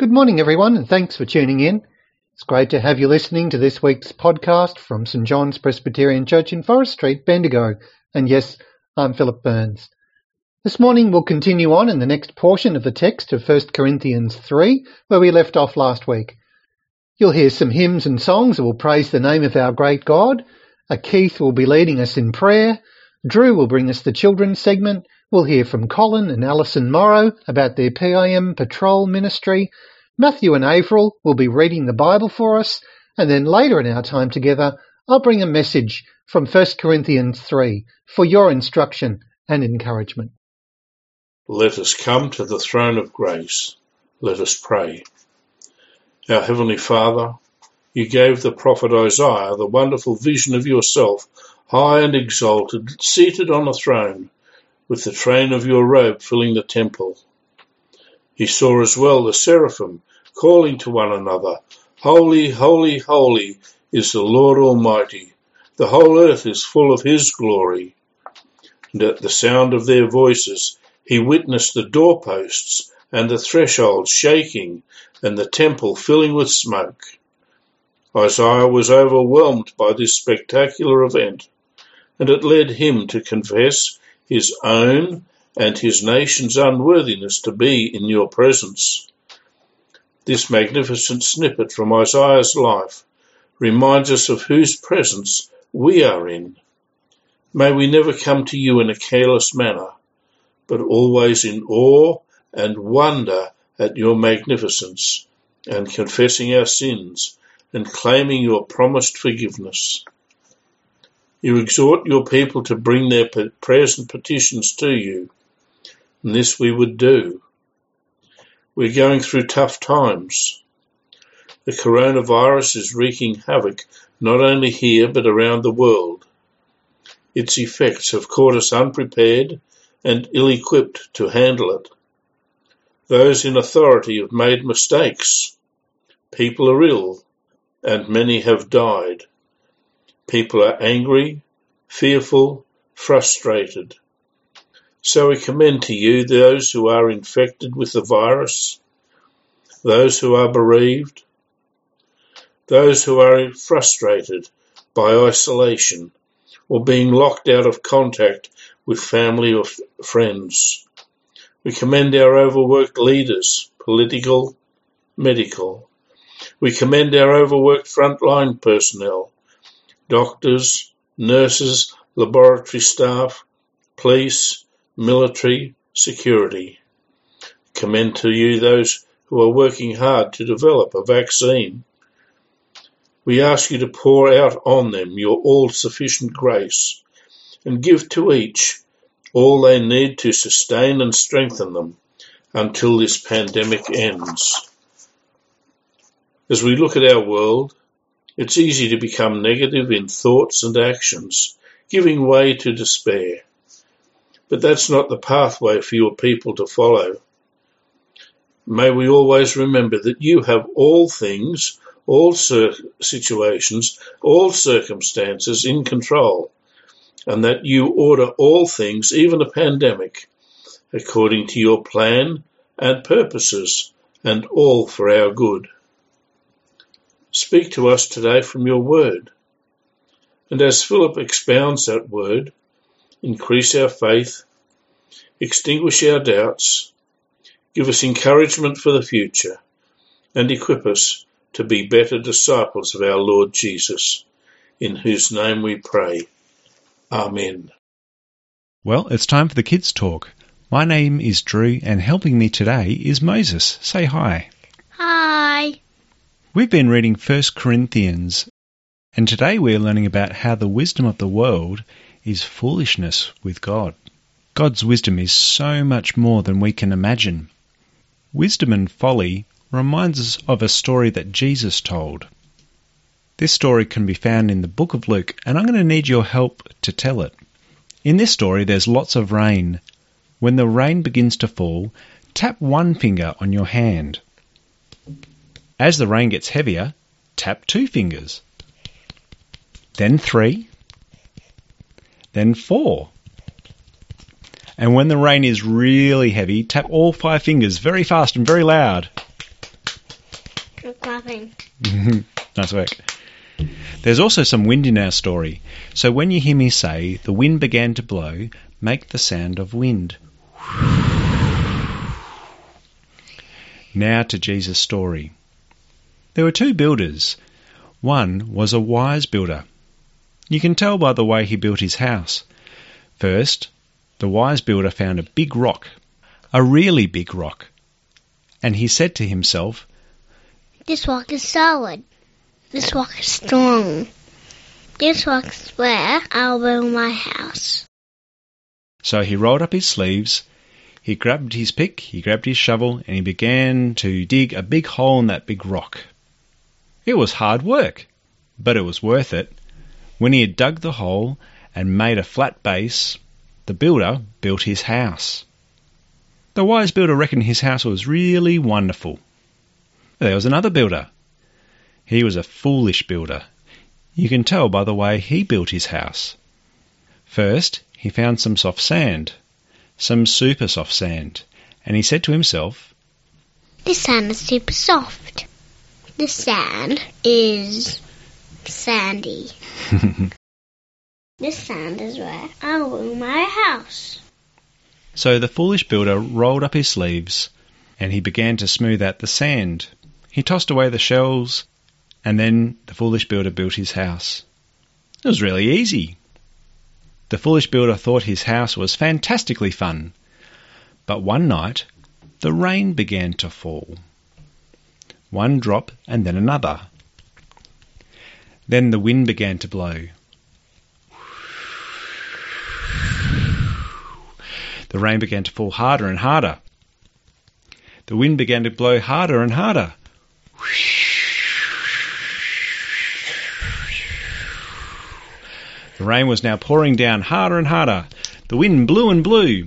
Good morning, everyone, and thanks for tuning in. It's great to have you listening to this week's podcast from St John's Presbyterian Church in Forest Street, Bendigo. And yes, I'm Philip Burns. This morning we'll continue on in the next portion of the text of 1 Corinthians 3, where we left off last week. You'll hear some hymns and songs that will praise the name of our great God. Keith will be leading us in prayer. Drew will bring us the children's segment. We'll hear from Colin and Alison Morrow about their PIM patrol ministry. Matthew and Avril will be reading the Bible for us, and then later in our time together, I'll bring a message from 1 Corinthians 3 for your instruction and encouragement. Let us come to the throne of grace. Let us pray. Our Heavenly Father, you gave the prophet Isaiah the wonderful vision of yourself, high and exalted, seated on a throne, with the train of your robe filling the temple. He saw as well the seraphim calling to one another, Holy, holy, holy is the Lord Almighty. The whole earth is full of his glory. And at the sound of their voices he witnessed the doorposts and the thresholds shaking and the temple filling with smoke. Isaiah was overwhelmed by this spectacular event, and it led him to confess his own and his nation's unworthiness to be in your presence. This magnificent snippet from Isaiah's life reminds us of whose presence we are in. May we never come to you in a careless manner, but always in awe and wonder at your magnificence, and confessing our sins and claiming your promised forgiveness. You exhort your people to bring their prayers and petitions to you, and this we would do. We're going through tough times. The coronavirus is wreaking havoc not only here but around the world. Its effects have caught us unprepared and ill-equipped to handle it. Those in authority have made mistakes. People are ill, and many have died. People are angry, fearful, frustrated. So we commend to you those who are infected with the virus, those who are bereaved, those who are frustrated by isolation or being locked out of contact with family or friends. We commend our overworked leaders, political, medical. We commend our overworked frontline personnel, doctors, nurses, laboratory staff, police, military, security. Commend to you those who are working hard to develop a vaccine. We ask you to pour out on them your all-sufficient grace and give to each all they need to sustain and strengthen them until this pandemic ends. As we look at our world, it's easy to become negative in thoughts and actions, giving way to despair. But that's not the pathway for your people to follow. May we always remember that you have all things, all situations, all circumstances in control, and that you order all things, even a pandemic, according to your plan and purposes, and all for our good. Speak to us today from your word. And as Philip expounds that word, increase our faith, extinguish our doubts, give us encouragement for the future, and equip us to be better disciples of our Lord Jesus, in whose name we pray. Amen. Well, it's time for the Kids Talk. My name is Drew, and helping me today is Moses. Say hi. Hi. We've been reading 1 Corinthians, and today we're learning about how the wisdom of the world is foolishness with God. God's wisdom is so much more than we can imagine. Wisdom and folly reminds us of a story that Jesus told. This story can be found in the book of Luke, and I'm going to need your help to tell it. In this story, there's lots of rain. When the rain begins to fall, tap one finger on your hand. As the rain gets heavier, tap 2 fingers. Then 3. Then 4. And when the rain is really heavy, tap all 5 fingers very fast and very loud. Clapping. Nice work. There's also some wind in our story. So when you hear me say, the wind began to blow, make the sound of wind. Now to Jesus' story. There were two builders. One was a wise builder. You can tell by the way he built his house. First, the wise builder found a big rock, a really big rock. And he said to himself, This rock is solid. This rock is strong. This rock is where I'll build my house. So he rolled up his sleeves, he grabbed his pick, he grabbed his shovel, and he began to dig a big hole in that big rock. It was hard work, but it was worth it. When he had dug the hole and made a flat base, the builder built his house. The wise builder reckoned his house was really wonderful. There was another builder. He was a foolish builder. You can tell by the way he built his house. First, he found some soft sand, some super soft sand, and he said to himself, This sand is super soft. This sand is sandy. This sand is where I'll build my house. So the foolish builder rolled up his sleeves and he began to smooth out the sand. He tossed away the shells and then the foolish builder built his house. It was really easy. The foolish builder thought his house was fantastically fun. But one night, the rain began to fall. One drop and then another. Then the wind began to blow. The rain began to fall harder and harder. The wind began to blow harder and harder. The rain was now pouring down harder and harder. The wind blew and blew.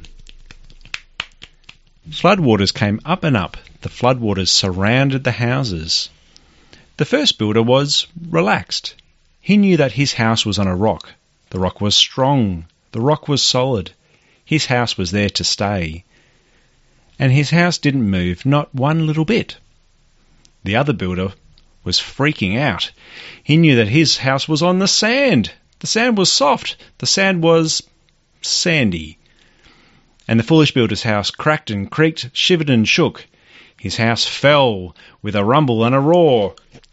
Floodwaters came up and up. The floodwaters surrounded the houses. The first builder was relaxed. He knew that his house was on a rock. The rock was strong. The rock was solid. His house was there to stay. And his house didn't move, not one little bit. The other builder was freaking out. He knew that his house was on the sand. The sand was soft. The sand was sandy. And the foolish builder's house cracked and creaked, shivered and shook. His house fell with a rumble and a roar.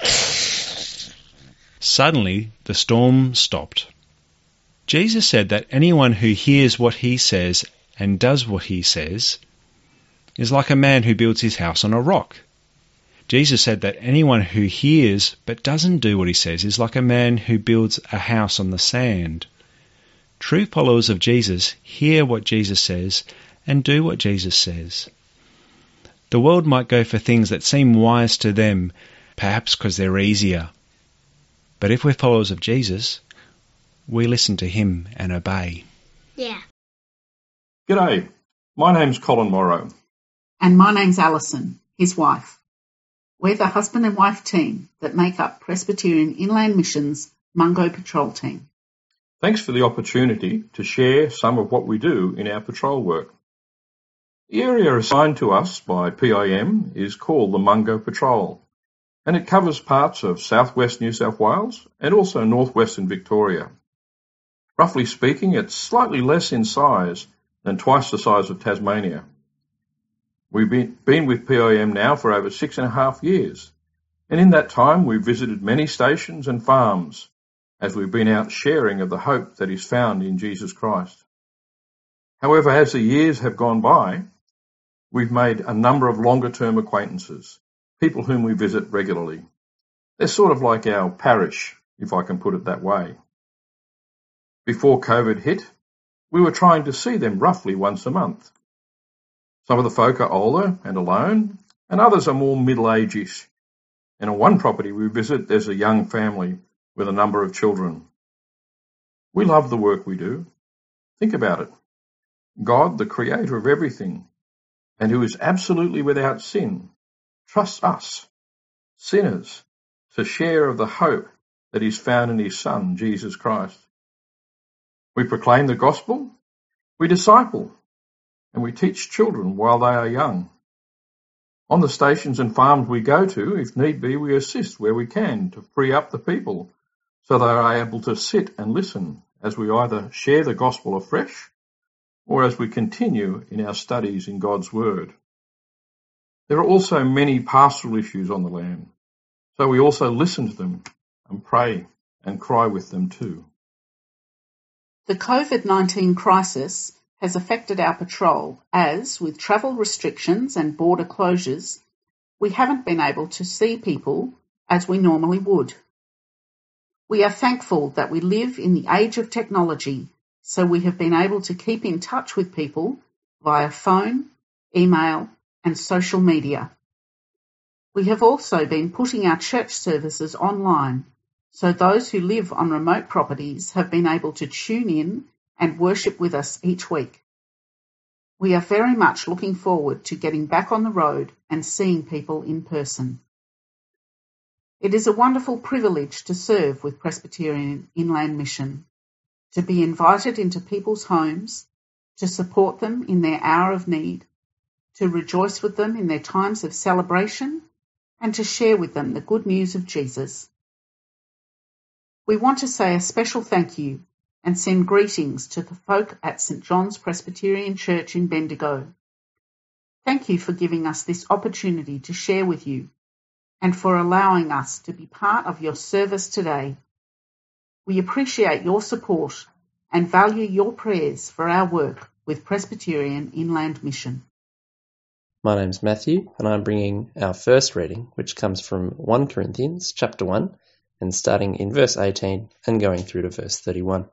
Suddenly, the storm stopped. Jesus said that anyone who hears what he says and does what he says is like a man who builds his house on a rock. Jesus said that anyone who hears but doesn't do what he says is like a man who builds a house on the sand. True followers of Jesus hear what Jesus says and do what Jesus says. The world might go for things that seem wise to them, perhaps because they're easier. But if we're followers of Jesus, we listen to him and obey. Yeah. G'day, my name's Colin Morrow. And my name's Alison, his wife. We're the husband and wife team that make up Presbyterian Inland Mission's Mungo Patrol team. Thanks for the opportunity to share some of what we do in our patrol work. The area assigned to us by PIM is called the Mungo Patrol, and it covers parts of southwest New South Wales and also northwestern Victoria. Roughly speaking, it's slightly less in size than twice the size of Tasmania. We've been with PIM now for over 6.5 years, and in that time we've visited many stations and farms as we've been out sharing of the hope that is found in Jesus Christ. However, as the years have gone by, we've made a number of longer-term acquaintances, people whom we visit regularly. They're sort of like our parish, if I can put it that way. Before COVID hit, we were trying to see them roughly once a month. Some of the folk are older and alone, and others are more middle-aged-ish. And on one property we visit, there's a young family with a number of children. We love the work we do. Think about it. God, the creator of everything, and who is absolutely without sin, trusts us, sinners, to share of the hope that is found in his Son, Jesus Christ. We proclaim the gospel, we disciple, and we teach children while they are young. On the stations and farms we go to, if need be, we assist where we can to free up the people so they are able to sit and listen as we either share the gospel afresh or as we continue in our studies in God's Word. There are also many pastoral issues on the land, so we also listen to them and pray and cry with them too. The COVID-19 crisis has affected our patrol as, with travel restrictions and border closures, we haven't been able to see people as we normally would. We are thankful that we live in the age of technology, so we have been able to keep in touch with people via phone, email, and social media. We have also been putting our church services online, so those who live on remote properties have been able to tune in and worship with us each week. We are very much looking forward to getting back on the road and seeing people in person. It is a wonderful privilege to serve with Presbyterian Inland Mission, to be invited into people's homes, to support them in their hour of need, to rejoice with them in their times of celebration, and to share with them the good news of Jesus. We want to say a special thank you and send greetings to the folk at St. John's Presbyterian Church in Bendigo. Thank you for giving us this opportunity to share with you and for allowing us to be part of your service today. We appreciate your support and value your prayers for our work with Presbyterian Inland Mission. My name's Matthew, and I'm bringing our first reading, which comes from 1 Corinthians chapter 1, and starting in verse 18 and going through to verse 31.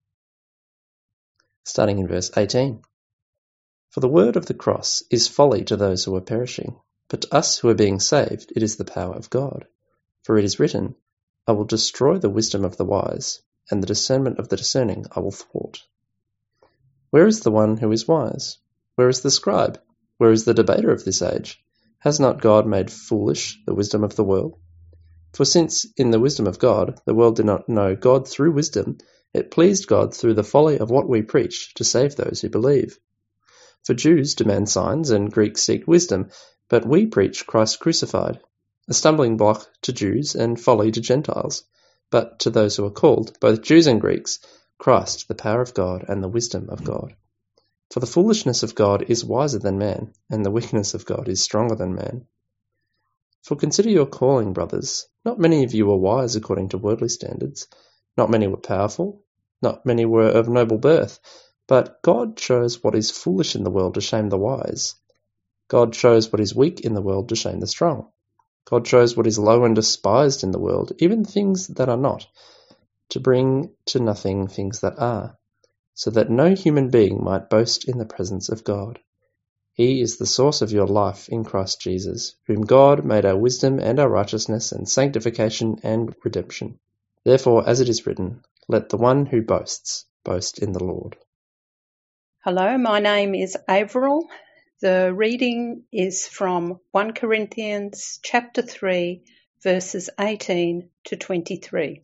Starting in verse 18. For the word of the cross is folly to those who are perishing, but to us who are being saved it is the power of God. For it is written, I will destroy the wisdom of the wise, and the discernment of the discerning I will thwart. Where is the one who is wise? Where is the scribe? Where is the debater of this age? Has not God made foolish the wisdom of the world? For since in the wisdom of God the world did not know God through wisdom, it pleased God through the folly of what we preach to save those who believe. For Jews demand signs and Greeks seek wisdom, but we preach Christ crucified, a stumbling block to Jews and folly to Gentiles. But to those who are called, both Jews and Greeks, Christ, the power of God and the wisdom of God. For the foolishness of God is wiser than man, and the weakness of God is stronger than man. For consider your calling, brothers. Not many of you were wise according to worldly standards. Not many were powerful. Not many were of noble birth. But God chose what is foolish in the world to shame the wise. God chose what is weak in the world to shame the strong. God chose what is low and despised in the world, even things that are not, to bring to nothing things that are, so that no human being might boast in the presence of God. He is the source of your life in Christ Jesus, whom God made our wisdom and our righteousness and sanctification and redemption. Therefore, as it is written, let the one who boasts boast in the Lord. Hello, my name is Averill. The reading is from 1 Corinthians chapter 3, verses 18 to 23.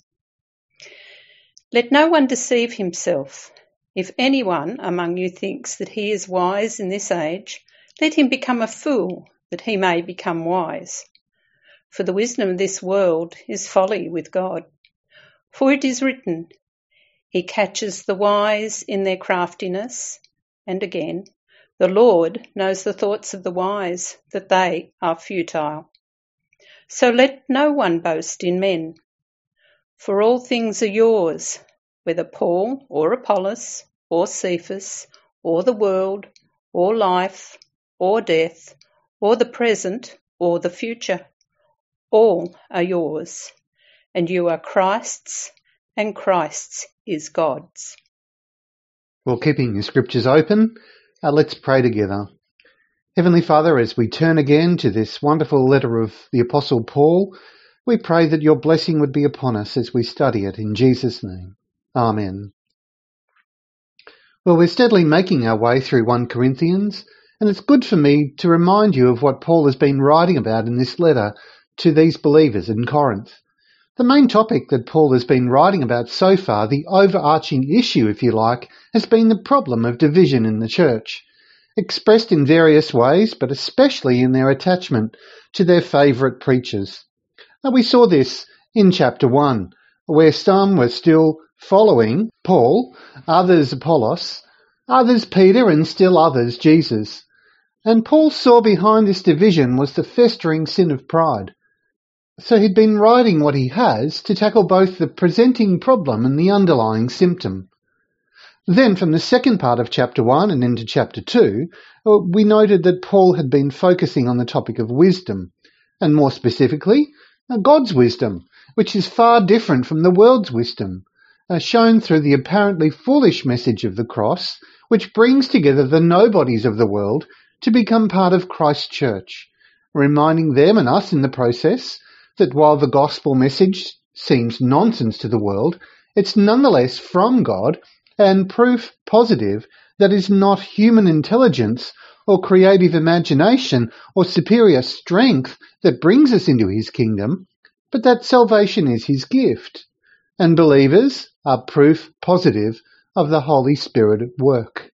Let no one deceive himself. If anyone among you thinks that he is wise in this age, let him become a fool, that he may become wise. For the wisdom of this world is folly with God. For it is written, He catches the wise in their craftiness. And again, the Lord knows the thoughts of the wise, that they are futile. So let no one boast in men. For all things are yours, whether Paul or Apollos or Cephas or the world or life or death or the present or the future. All are yours, and you are Christ's, and Christ's is God's. Well, keeping the scriptures open, let's pray together. Heavenly Father, as we turn again to this wonderful letter of the Apostle Paul, we pray that your blessing would be upon us as we study it in Jesus' name. Amen. Well, we're steadily making our way through 1 Corinthians, and it's good for me to remind you of what Paul has been writing about in this letter to these believers in Corinth. The main topic that Paul has been writing about so far, the overarching issue, if you like, has been the problem of division in the church. expressed in various ways, but especially in their attachment to their favourite preachers. And we saw this in chapter 1, where some were still following Paul, others Apollos, others Peter, and still others Jesus. And Paul saw behind this division was the festering sin of pride. So he'd been writing what he has to tackle both the presenting problem and the underlying symptom. Then from the second part of chapter 1 and into chapter 2, we noted that Paul had been focusing on the topic of wisdom, and more specifically, God's wisdom, which is far different from the world's wisdom, shown through the apparently foolish message of the cross, which brings together the nobodies of the world to become part of Christ's church, reminding them and us in the process that while the gospel message seems nonsense to the world, it's nonetheless from God and proof positive that is not human intelligence or creative imagination or superior strength that brings us into his kingdom, but that salvation is his gift, and believers are proof positive of the Holy Spirit at work.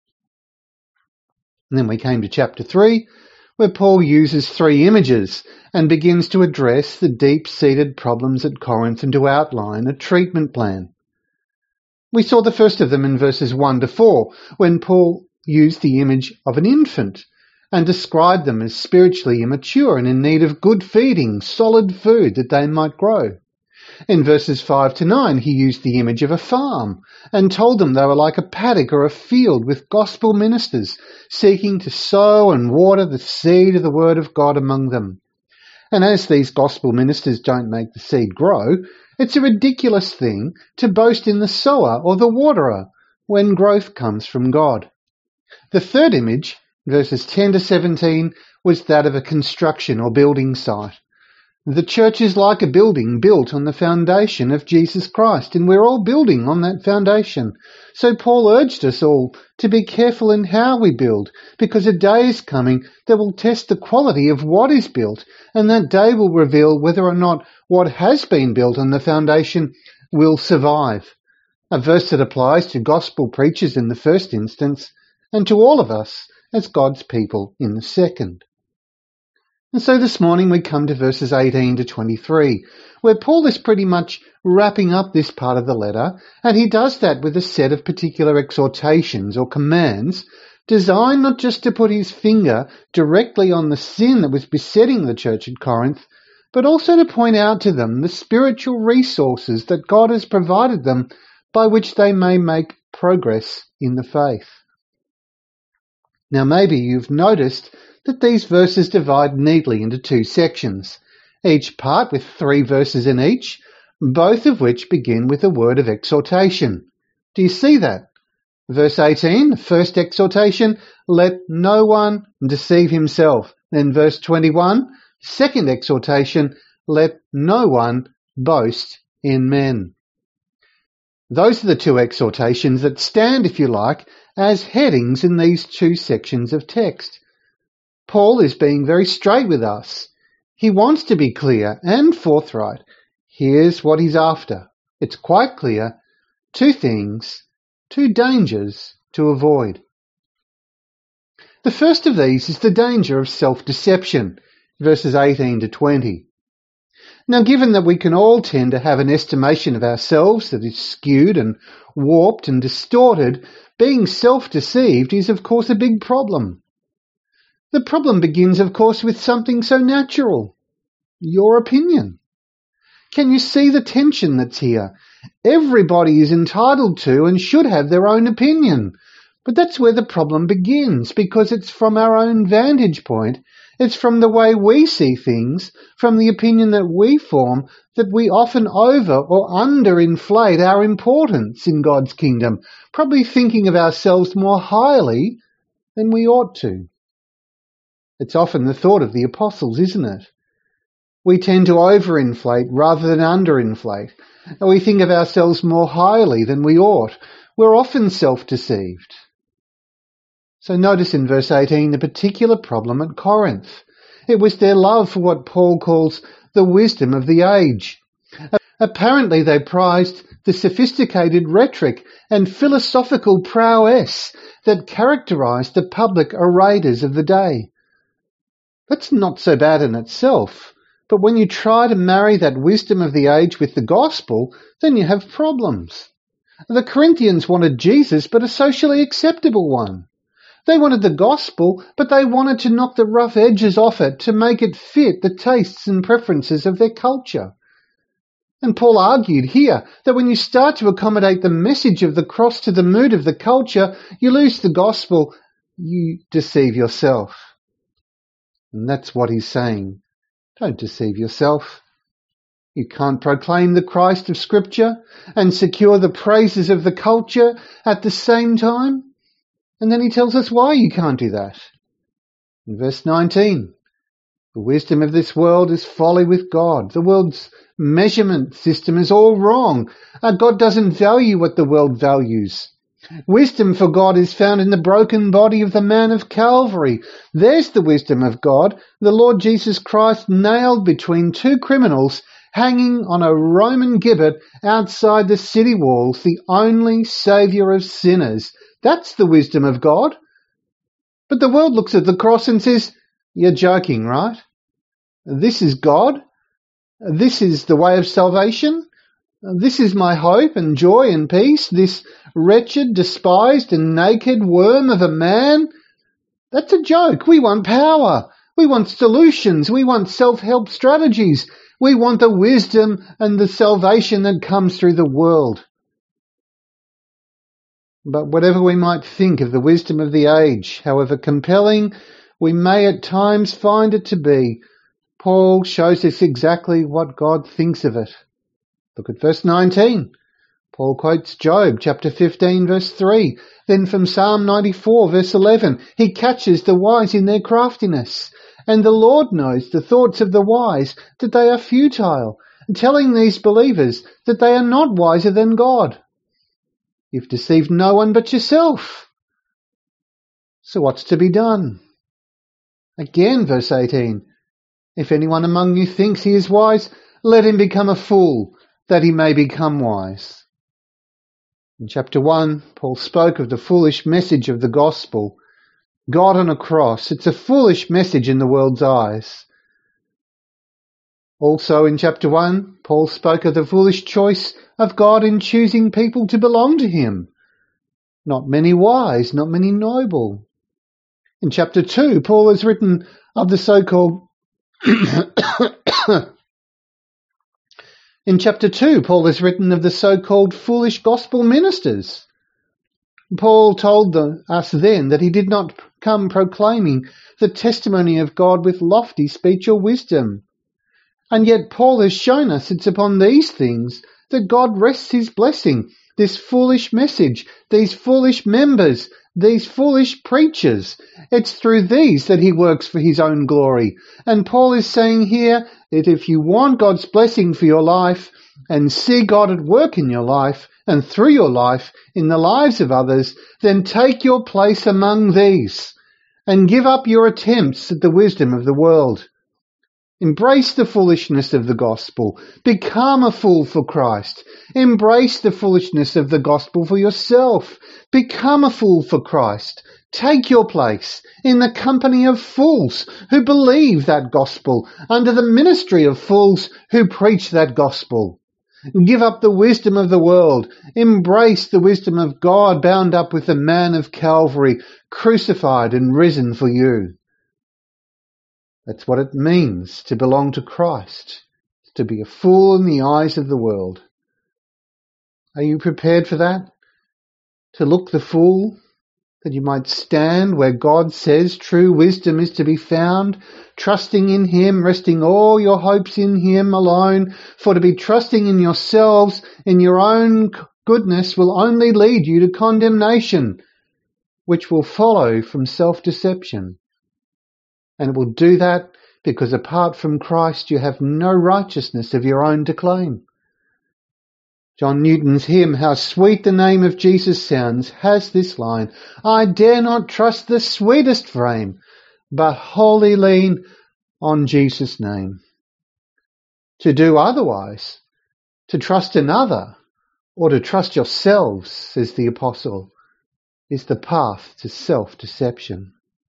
And then we came to chapter 3, where Paul uses 3 images and begins to address the deep-seated problems at Corinth and to outline a treatment plan. We saw the first of them in verses 1 to 4, when Paul used the image of an infant and described them as spiritually immature and in need of good feeding, solid food that they might grow. In verses 5 to 9, he used the image of a farm and told them they were like a paddock or a field with gospel ministers seeking to sow and water the seed of the word of God among them. And as these gospel ministers don't make the seed grow, it's a ridiculous thing to boast in the sower or the waterer when growth comes from God. The third image, verses 10 to 17, was that of a construction or building site. The church is like a building built on the foundation of Jesus Christ, and we're all building on that foundation. So Paul urged us all to be careful in how we build, because a day is coming that will test the quality of what is built, and that day will reveal whether or not what has been built on the foundation will survive. A verse that applies to gospel preachers in the first instance, and to all of us as God's people in the second. And so this morning we come to verses 18 to 23, where Paul is pretty much wrapping up this part of the letter, and he does that with a set of particular exhortations or commands designed not just to put his finger directly on the sin that was besetting the church at Corinth, but also to point out to them the spiritual resources that God has provided them by which they may make progress in the faith. Now maybe you've noticed that these verses divide neatly into 2 sections, each part with 3 verses in each, both of which begin with a word of exhortation. Do you see that? Verse 18, the first exhortation, let no one deceive himself. Then verse 21, second exhortation, let no one boast in men. Those are the 2 exhortations that stand, if you like, as headings in these 2 sections of text. Paul is being very straight with us. He wants to be clear and forthright. Here's what he's after. It's quite clear. 2 things, 2 dangers to avoid. The first of these is the danger of self-deception, verses 18 to 20. Now, given that we can all tend to have an estimation of ourselves that is skewed and warped and distorted, being self-deceived is, of course, a big problem. The problem begins, of course, with something so natural, your opinion. Can you see the tension that's here? Everybody is entitled to and should have their own opinion. But that's where the problem begins, because it's from our own vantage point. It's from the way we see things, from the opinion that we form, that we often over or underinflate our importance in God's kingdom, probably thinking of ourselves more highly than we ought to. It's often the thought of the apostles, isn't it? We tend to overinflate rather than underinflate. And we think of ourselves more highly than we ought. We're often self-deceived. So notice in verse 18 the particular problem at Corinth. It was their love for what Paul calls the wisdom of the age. Apparently they prized the sophisticated rhetoric and philosophical prowess that characterized the public orators of the day. That's not so bad in itself, but when you try to marry that wisdom of the age with the gospel, then you have problems. The Corinthians wanted Jesus, but a socially acceptable one. They wanted the gospel, but they wanted to knock the rough edges off it to make it fit the tastes and preferences of their culture. And Paul argued here that when you start to accommodate the message of the cross to the mood of the culture, you lose the gospel, you deceive yourself. And that's what he's saying. Don't deceive yourself. You can't proclaim the Christ of Scripture and secure the praises of the culture at the same time. And then he tells us why you can't do that. In verse 19, the wisdom of this world is folly with God. The world's measurement system is all wrong. God doesn't value what the world values. Wisdom for God is found in the broken body of the man of Calvary. There's the wisdom of God, the Lord Jesus Christ nailed between two criminals, hanging on a Roman gibbet outside the city walls, the only saviour of sinners. That's the wisdom of God. But the world looks at the cross and says, you're joking, right? This is God. This is the way of salvation. This is my hope and joy and peace. This wretched, despised and naked worm of a man. That's a joke. We want power. We want solutions. We want self-help strategies. We want the wisdom and the salvation that comes through the world. But whatever we might think of the wisdom of the age, however compelling we may at times find it to be, Paul shows us exactly what God thinks of it. Look at verse 19. Paul quotes Job chapter 15 verse 3. Then from Psalm 94 verse 11, he catches the wise in their craftiness. And the Lord knows the thoughts of the wise, that they are futile, telling these believers that they are not wiser than God. You've deceived no one but yourself. So what's to be done? Again, verse 18. If anyone among you thinks he is wise, let him become a fool, that he may become wise. In chapter 1, Paul spoke of the foolish message of the gospel. God on a cross, it's a foolish message in the world's eyes. Also in chapter 1, Paul spoke of the foolish choice of God in choosing people to belong to him. Not many wise, not many noble. In chapter 2, Paul has written of the so-called In chapter 2, Paul has written of the so-called foolish gospel ministers. Paul told us then that he did not come proclaiming the testimony of God with lofty speech or wisdom. And yet Paul has shown us it's upon these things that God rests his blessing, this foolish message, these foolish members, these foolish preachers. It's through these that he works for his own glory. And Paul is saying here that if you want God's blessing for your life and see God at work in your life and through your life in the lives of others, then take your place among these and give up your attempts at the wisdom of the world. Embrace the foolishness of the gospel. Become a fool for Christ. Embrace the foolishness of the gospel for yourself. Become a fool for Christ. Take your place in the company of fools who believe that gospel, under the ministry of fools who preach that gospel. Give up the wisdom of the world. Embrace the wisdom of God bound up with the man of Calvary, crucified and risen for you. That's what it means to belong to Christ, to be a fool in the eyes of the world. Are you prepared for that? To look the fool, that you might stand where God says true wisdom is to be found, trusting in him, resting all your hopes in him alone, for to be trusting in yourselves, in your own goodness, will only lead you to condemnation, which will follow from self-deception. And it will do that because apart from Christ you have no righteousness of your own to claim. John Newton's hymn, How Sweet the Name of Jesus Sounds, has this line, I dare not trust the sweetest frame, but wholly lean on Jesus' name. To do otherwise To trust another, or to trust yourselves, says the apostle, is the path to self-deception.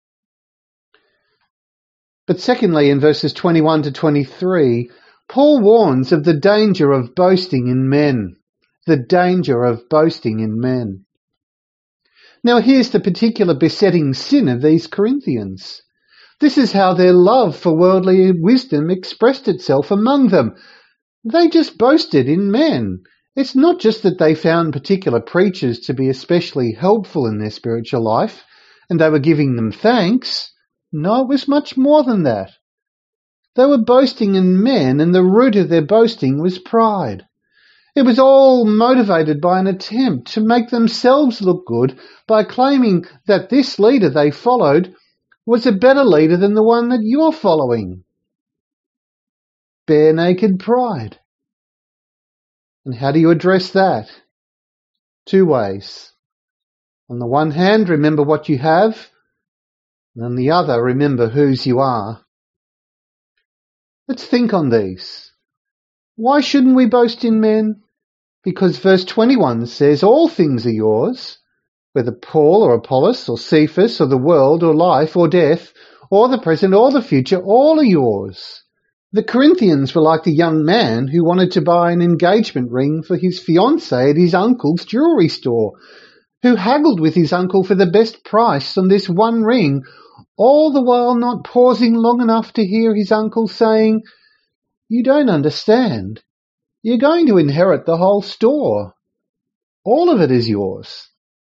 But secondly, in verses 21 to 23, Paul warns of the danger of boasting in men. The danger of boasting in men. Now here's the particular besetting sin of these Corinthians. This is how their love for worldly wisdom expressed itself among them. They just boasted in men. It's not just that they found particular preachers to be especially helpful in their spiritual life, and they were giving them thanks. No, it was much more than that. They were boasting in men, and the root of their boasting was pride. It was all motivated by an attempt to make themselves look good by claiming that this leader they followed was a better leader than the one that you're following. Bare naked pride. And how do you address that? Two ways. On the one hand, remember what you have, and on the other, remember whose you are. Let's think on these. Why shouldn't we boast in men? Because verse 21 says, all things are yours, whether Paul or Apollos or Cephas or the world or life or death or the present or the future, all are yours. The Corinthians were like the young man who wanted to buy an engagement ring for his fiancée at his uncle's jewellery store, who haggled with his uncle for the best price on this one ring, all the while not pausing long enough to hear his uncle saying, "You don't understand. You're going to inherit the whole store. All of it is yours."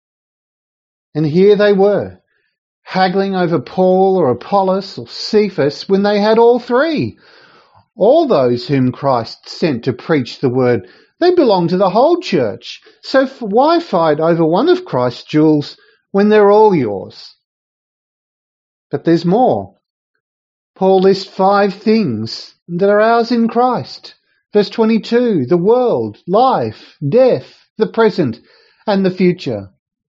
And here they were, haggling over Paul or Apollos or Cephas when they had all three. All those whom Christ sent to preach the word, they belong to the whole church. So why fight over one of Christ's jewels when they're all yours? But there's more. Paul lists 5 things that are ours in Christ. Verse 22, the world, life, death, the present, and the future.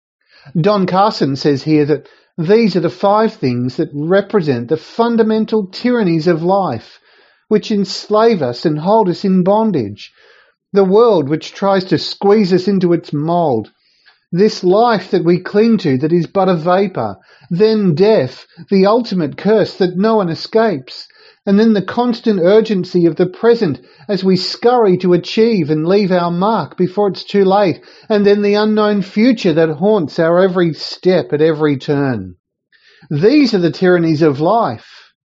Don Carson says here that these are the 5 things that represent the fundamental tyrannies of life, which enslave us and hold us in bondage. The world which tries to squeeze us into its mould. This life that we cling to that is but a vapour. Then death, the ultimate curse that no one escapes. And then the constant urgency of the present as we scurry to achieve and leave our mark before it's too late. And then the unknown future that haunts our every step at every turn. These are the tyrannies of life.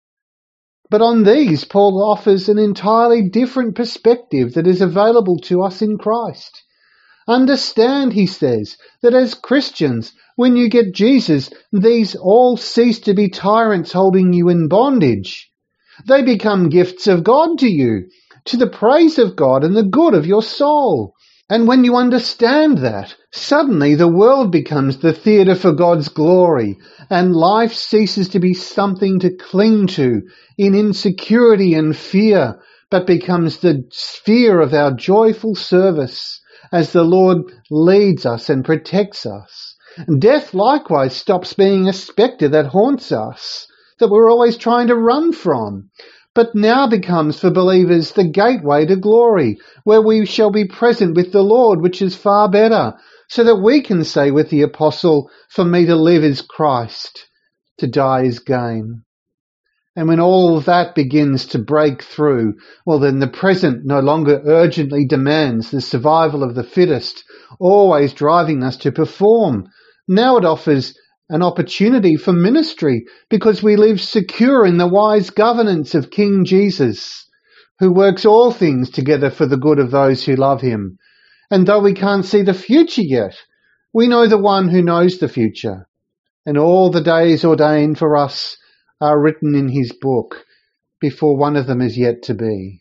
But on these, Paul offers an entirely different perspective that is available to us in Christ. Understand, he says, that as Christians, when you get Jesus, these all cease to be tyrants holding you in bondage. They become gifts of God to you, to the praise of God and the good of your soul. And when you understand that, suddenly the world becomes the theatre for God's glory, and life ceases to be something to cling to in insecurity and fear, but becomes the sphere of our joyful service as the Lord leads us and protects us. Death likewise stops being a spectre that haunts us, that we're always trying to run from, but now becomes for believers the gateway to glory, where we shall be present with the Lord, which is far better, so that we can say with the apostle, "For me to live is Christ, to die is gain." And when all that begins to break through, well then the present no longer urgently demands the survival of the fittest, always driving us to perform. Now it offers an opportunity for ministry because we live secure in the wise governance of King Jesus, who works all things together for the good of those who love him. And though we can't see the future yet, we know the one who knows the future. And all the days ordained for us are written in his book before one of them is yet to be.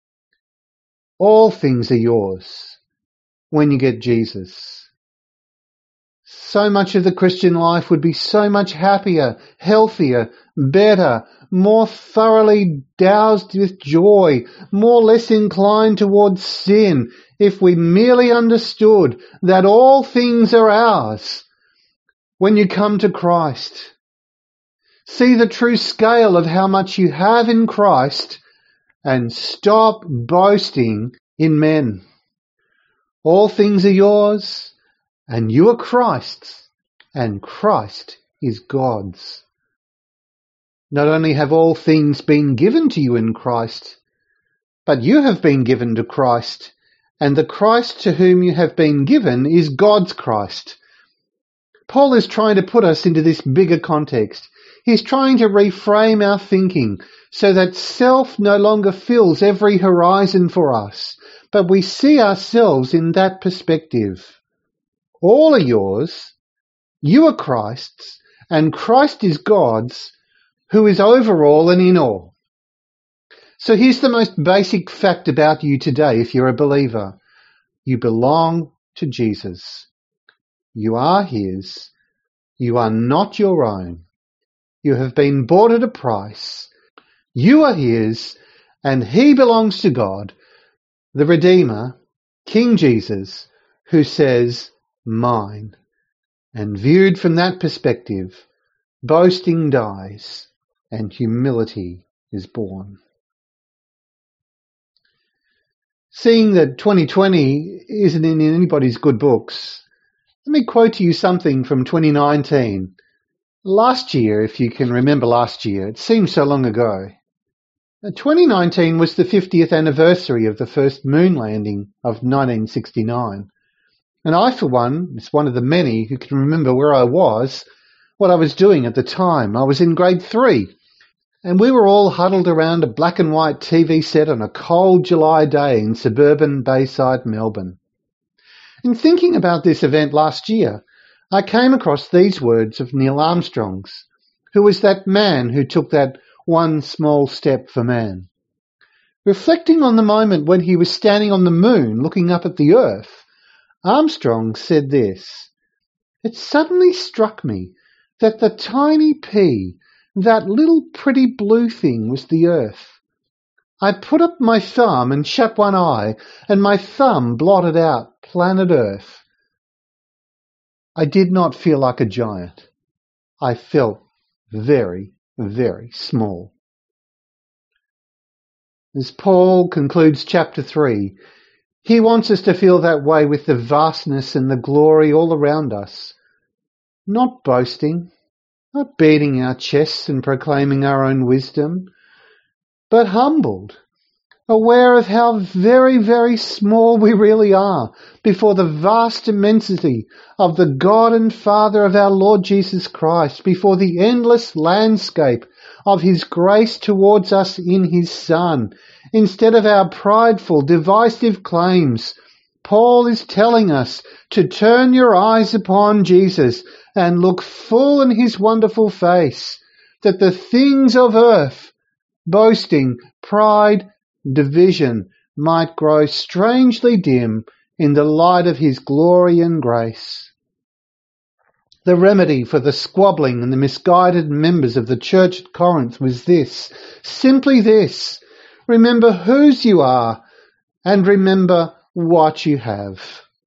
All things are yours when you get Jesus. So much of the Christian life would be so much happier, healthier, better, more thoroughly doused with joy, more less inclined towards sin, if we merely understood that all things are ours when you come to Christ. See the true scale of how much you have in Christ and stop boasting in men. All things are yours, and you are Christ's, and Christ is God's. Not only have all things been given to you in Christ, but you have been given to Christ, and the Christ to whom you have been given is God's Christ. Paul is trying to put us into this bigger context. He's trying to reframe our thinking so that self no longer fills every horizon for us, but we see ourselves in that perspective. All are yours, you are Christ's, and Christ is God's, who is over all and in all. So here's the most basic fact about you today if you're a believer. You belong to Jesus. You are his. You are not your own. You have been bought at a price. You are his, and he belongs to God, the Redeemer, King Jesus, who says, mine. And viewed from that perspective, boasting dies and humility is born. Seeing that 2020 isn't in anybody's good books, let me quote to you something from 2019. Last year, if you can remember last year, it seems so long ago. 2019 was the 50th anniversary of the first moon landing of 1969. And I, for one, is one of the many who can remember where I was, what I was doing at the time. I was in grade 3, and we were all huddled around a black and white TV set on a cold July day in suburban Bayside, Melbourne. In thinking about this event last year, I came across these words of Neil Armstrong's, who was that man who took that one small step for man. Reflecting on the moment when he was standing on the moon looking up at the earth, Armstrong said this, "It suddenly struck me that the tiny pea, that little pretty blue thing, was the earth. I put up my thumb and shut one eye, and my thumb blotted out planet Earth. I did not feel like a giant. I felt very, very small." As Paul concludes chapter 3, he wants us to feel that way with the vastness and the glory all around us. Not boasting, not beating our chests and proclaiming our own wisdom, but humbled, aware of how very, very small we really are before the vast immensity of the God and Father of our Lord Jesus Christ, before the endless landscape of his grace towards us in his Son. Instead of our prideful, divisive claims, Paul is telling us to turn your eyes upon Jesus and look full in his wonderful face, that the things of earth, boasting, pride, division, might grow strangely dim in the light of his glory and grace. The remedy for the squabbling and the misguided members of the church at Corinth was this, simply this: remember whose you are and remember what you have.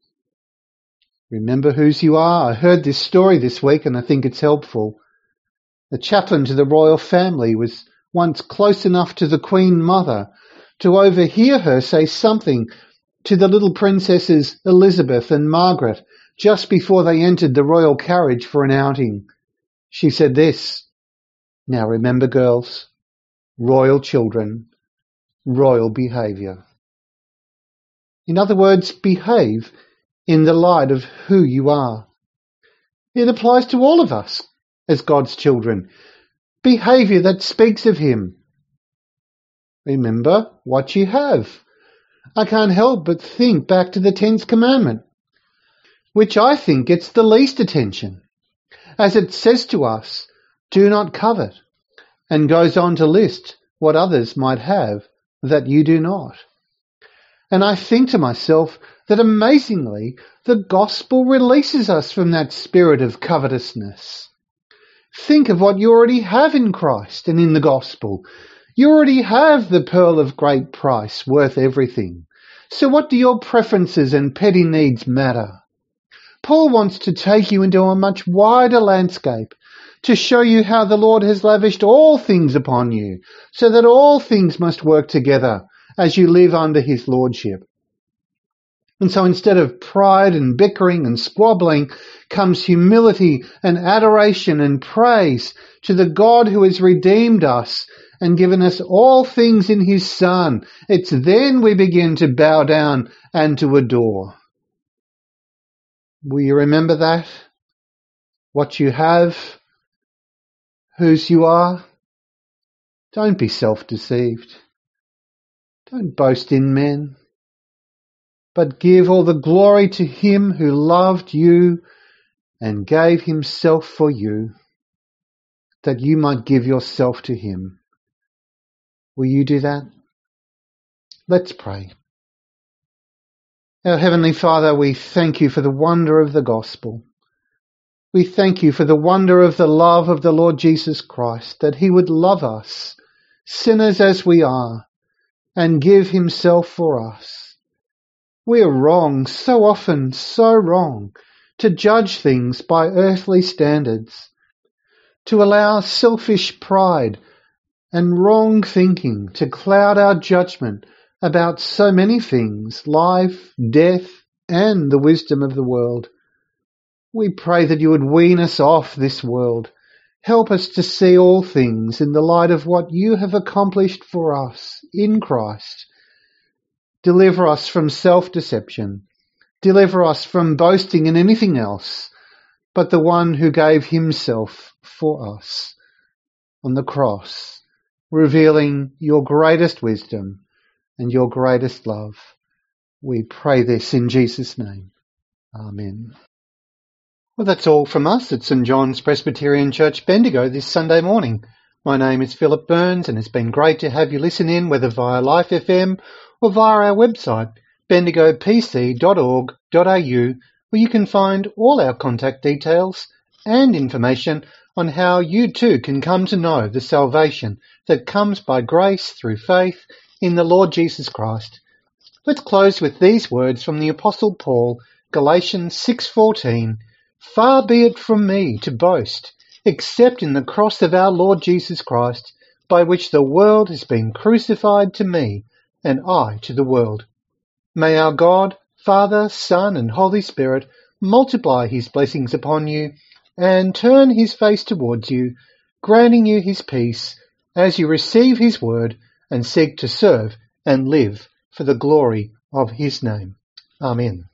Remember whose you are. I heard this story this week and I think it's helpful. The chaplain to the royal family was once close enough to the Queen Mother to overhear her say something to the little princesses Elizabeth and Margaret just before they entered the royal carriage for an outing. She said this, "Now remember, girls, royal children, royal behaviour." In other words, behave in the light of who you are. It applies to all of us as God's children. Behaviour that speaks of him. Remember what you have. I can't help but think back to the 10th commandment, which I think gets the least attention, as it says to us, "Do not covet," and goes on to list what others might have that you do not. And I think to myself that amazingly, the gospel releases us from that spirit of covetousness. Think of what you already have in Christ and in the gospel. You already have the pearl of great price, worth everything. So what do your preferences and petty needs matter? Paul wants to take you into a much wider landscape, to show you how the Lord has lavished all things upon you, so that all things must work together as you live under his lordship. And so instead of pride and bickering and squabbling comes humility and adoration and praise to the God who has redeemed us and given us all things in his Son. It's then we begin to bow down and to adore. Will you remember that? What you have, whose you are? Don't be self-deceived. Don't boast in men, but give all the glory to him who loved you and gave himself for you, that you might give yourself to him. Will you do that? Let's pray. Our Heavenly Father, we thank you for the wonder of the gospel. We thank you for the wonder of the love of the Lord Jesus Christ, that he would love us, sinners as we are, and give himself for us. We are wrong, so often so wrong, to judge things by earthly standards, to allow selfish pride and wrong thinking to cloud our judgment about so many things, life, death, and the wisdom of the world. We pray that you would wean us off this world. Help us to see all things in the light of what you have accomplished for us in Christ. Deliver us from self-deception. Deliver us from boasting in anything else but the one who gave himself for us on the cross, revealing your greatest wisdom and your greatest love. We pray this in Jesus' name. Amen. Well, that's all from us at St John's Presbyterian Church, Bendigo, this Sunday morning. My name is Philip Burns, and it's been great to have you listen in, whether via Life FM or via our website, bendigopc.org.au, where you can find all our contact details and information on how you too can come to know the salvation that comes by grace through faith in the Lord Jesus Christ. Let's close with these words from the Apostle Paul, Galatians 6:14. Far be it from me to boast, except in the cross of our Lord Jesus Christ, by which the world has been crucified to me, and I to the world. May our God, Father, Son, and Holy Spirit multiply his blessings upon you, and turn his face towards you, granting you his peace, as you receive his word and seek to serve and live for the glory of his name. Amen.